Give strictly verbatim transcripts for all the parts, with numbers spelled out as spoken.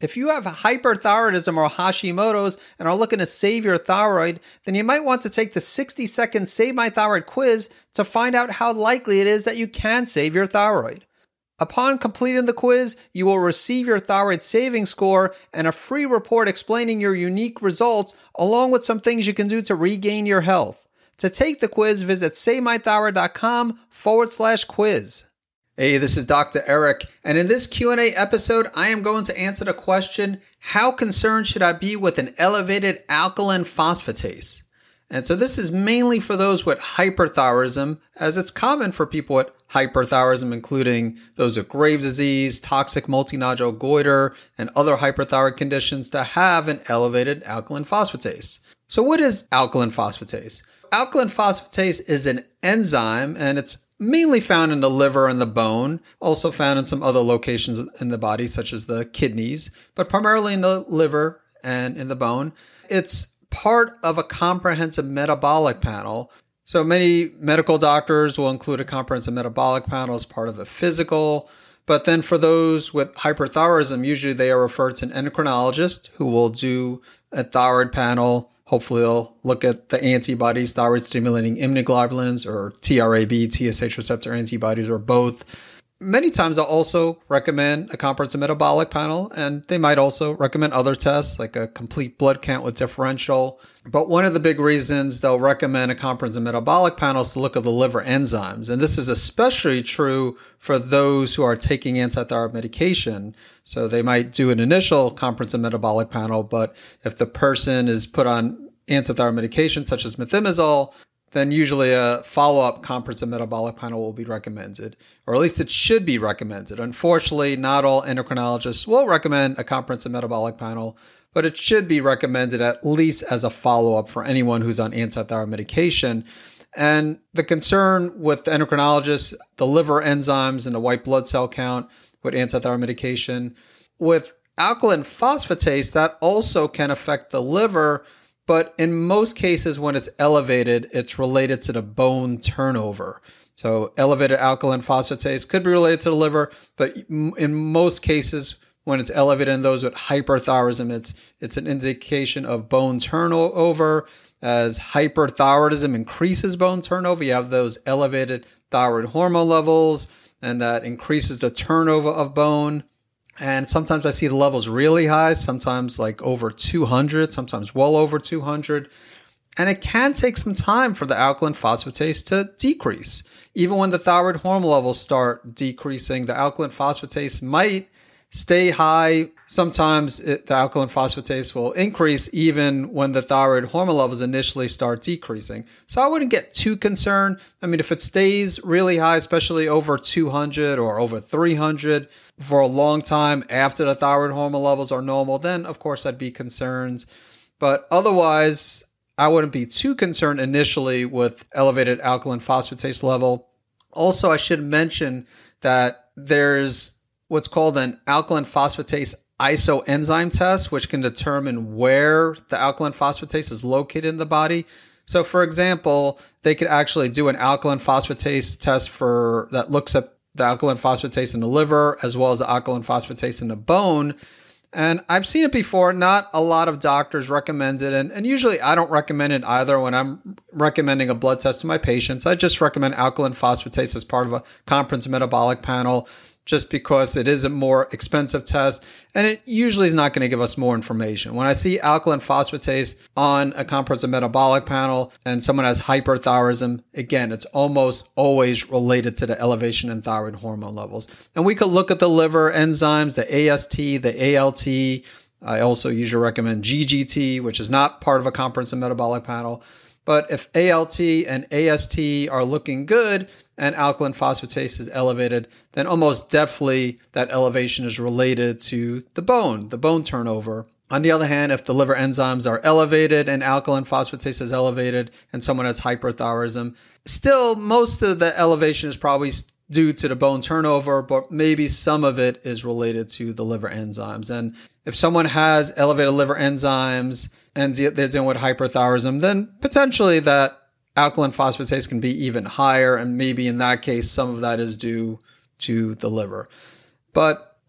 If you have hyperthyroidism or Hashimoto's and are looking to save your thyroid, then you might want to take the sixty second Save My Thyroid quiz to find out how likely it is that you can save your thyroid. Upon completing the quiz, you will receive your thyroid saving score and a free report explaining your unique results, along with some things you can do to regain your health. To take the quiz, visit SaveMyThyroid.com forward slash quiz. Hey, this is Doctor Eric, and in this Q and A episode, I am going to answer the question, how concerned should I be with an elevated alkaline phosphatase? And so this is mainly for those with hyperthyroidism, as it's common for people with hyperthyroidism, including those with Graves' disease, toxic multinodular goiter, and other hyperthyroid conditions, to have an elevated alkaline phosphatase. So what is alkaline phosphatase? Alkaline phosphatase is an enzyme, and it's mainly found in the liver and the bone, also found in some other locations in the body, such as the kidneys, but primarily in the liver and in the bone. It's part of a comprehensive metabolic panel. So many medical doctors will include a comprehensive metabolic panel as part of a physical. But then for those with hyperthyroidism, usually they are referred to an endocrinologist who will do a thyroid panel. Hopefully they'll look at the antibodies, thyroid stimulating immunoglobulins, or T R A B, T S H receptor antibodies, or both. Many times they'll also recommend a comprehensive metabolic panel, and they might also recommend other tests like a complete blood count with differential. But one of the big reasons they'll recommend a comprehensive metabolic panel is to look at the liver enzymes. And this is especially true for those who are taking antithyroid medication. So they might do an initial comprehensive metabolic panel, but if the person is put on antithyroid medication such as methimazole, then usually a follow-up comprehensive metabolic panel will be recommended, or at least it should be recommended. Unfortunately, not all endocrinologists will recommend a comprehensive metabolic panel, but it should be recommended at least as a follow-up for anyone who's on antithyroid medication. And the concern with the endocrinologists, the liver enzymes and the white blood cell count with antithyroid medication. With alkaline phosphatase, that also can affect the liver, but in most cases, when it's elevated, it's related to the bone turnover. So elevated alkaline phosphatase could be related to the liver, but in most cases, when it's elevated in those with hyperthyroidism, it's it's an indication of bone turnover. As hyperthyroidism increases bone turnover, you have those elevated thyroid hormone levels, and that increases the turnover of bone. And sometimes I see the levels really high, sometimes like over two hundred, sometimes well over two hundred. And it can take some time for the alkaline phosphatase to decrease. Even when the thyroid hormone levels start decreasing, the alkaline phosphatase might stay high. Sometimes it, the alkaline phosphatase will increase even when the thyroid hormone levels initially start decreasing. So I wouldn't get too concerned. I mean, if it stays really high, especially over two hundred or over three hundred for a long time after the thyroid hormone levels are normal, then of course I'd be concerned. But otherwise, I wouldn't be too concerned initially with elevated alkaline phosphatase level. Also, I should mention that there's what's called an alkaline phosphatase isoenzyme test, which can determine where the alkaline phosphatase is located in the body. So for example, they could actually do an alkaline phosphatase test for that looks at the alkaline phosphatase in the liver as well as the alkaline phosphatase in the bone. And I've seen it before. Not a lot of doctors recommend it. And, and usually I don't recommend it either when I'm recommending a blood test to my patients. I just recommend alkaline phosphatase as part of a comprehensive metabolic panel, just because it is a more expensive test and it usually is not going to give us more information. When I see alkaline phosphatase on a comprehensive metabolic panel and someone has hyperthyroidism, again, it's almost always related to the elevation in thyroid hormone levels. And we could look at the liver enzymes, the A S T, the A L T. I also usually recommend G G T, which is not part of a comprehensive metabolic panel. But if A L T and A S T are looking good and alkaline phosphatase is elevated, then almost definitely that elevation is related to the bone, the bone turnover. On the other hand, if the liver enzymes are elevated and alkaline phosphatase is elevated and someone has hyperthyroidism, still most of the elevation is probably due to the bone turnover, but maybe some of it is related to the liver enzymes. And if someone has elevated liver enzymes and they're dealing with hyperthyroidism, then potentially that alkaline phosphatase can be even higher. And maybe in that case, some of that is due to the liver. But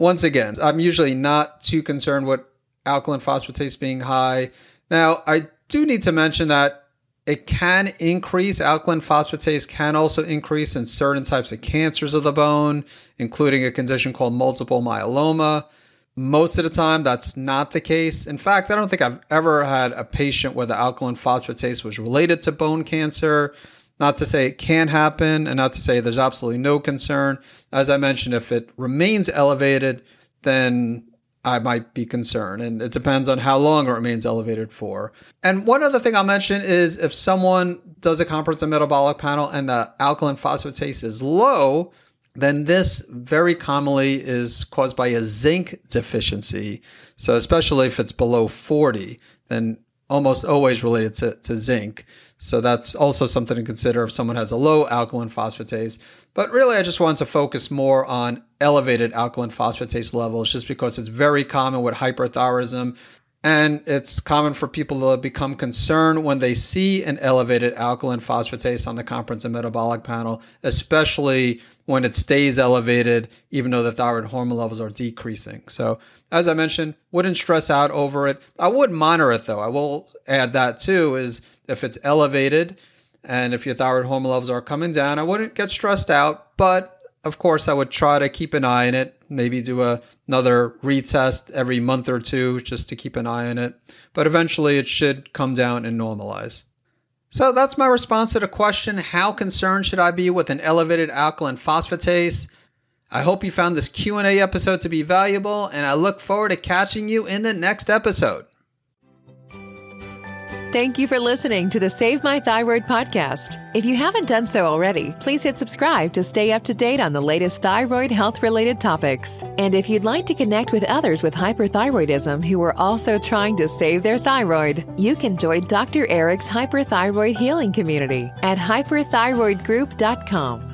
Once again, I'm usually not too concerned with alkaline phosphatase being high. Now, I do need to mention that it can increase, alkaline phosphatase can also increase in certain types of cancers of the bone, including a condition called multiple myeloma. Most of the time, that's not the case. In fact, I don't think I've ever had a patient where the alkaline phosphatase was related to bone cancer. Not to say it can't happen, and not to say there's absolutely no concern. As I mentioned, if it remains elevated, then I might be concerned. And it depends on how long it remains elevated for. And one other thing I'll mention is if someone does a comprehensive metabolic panel and the alkaline phosphatase is low, then this very commonly is caused by a zinc deficiency. So especially if it's below forty, then almost always related to, to zinc. So that's also something to consider if someone has a low alkaline phosphatase. But really, I just want to focus more on elevated alkaline phosphatase levels just because it's very common with hyperthyroidism. And it's common for people to become concerned when they see an elevated alkaline phosphatase on the comprehensive metabolic panel, especially when it stays elevated, even though the thyroid hormone levels are decreasing. So as I mentioned, wouldn't stress out over it. I would monitor it though. I will add that too, is if it's elevated and if your thyroid hormone levels are coming down, I wouldn't get stressed out. But of course, I would try to keep an eye on it, maybe do a, another retest every month or two just to keep an eye on it. But eventually it should come down and normalize. So that's my response to the question, how concerned should I be with an elevated alkaline phosphatase? I hope you found this Q and A episode to be valuable, and I look forward to catching you in the next episode. Thank you for listening to the Save My Thyroid podcast. If you haven't done so already, please hit subscribe to stay up to date on the latest thyroid health-related topics. And if you'd like to connect with others with hyperthyroidism who are also trying to save their thyroid, you can join Doctor Eric's Hyperthyroid Healing Community at hyperthyroid group dot com.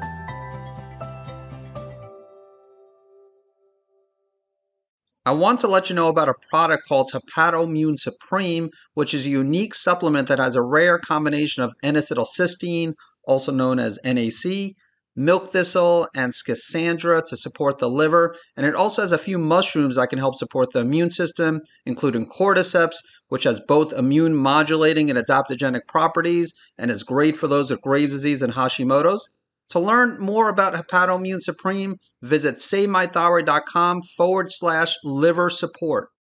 I want to let you know about a product called Hepatoimmune Supreme, which is a unique supplement that has a rare combination of N-acetylcysteine, also known as N A C, milk thistle, and schisandra to support the liver. And it also has a few mushrooms that can help support the immune system, including cordyceps, which has both immune modulating and adaptogenic properties and is great for those with Graves' disease and Hashimoto's. To learn more about Hepatoimmune Supreme, visit savemythyroid.com forward slash liver support.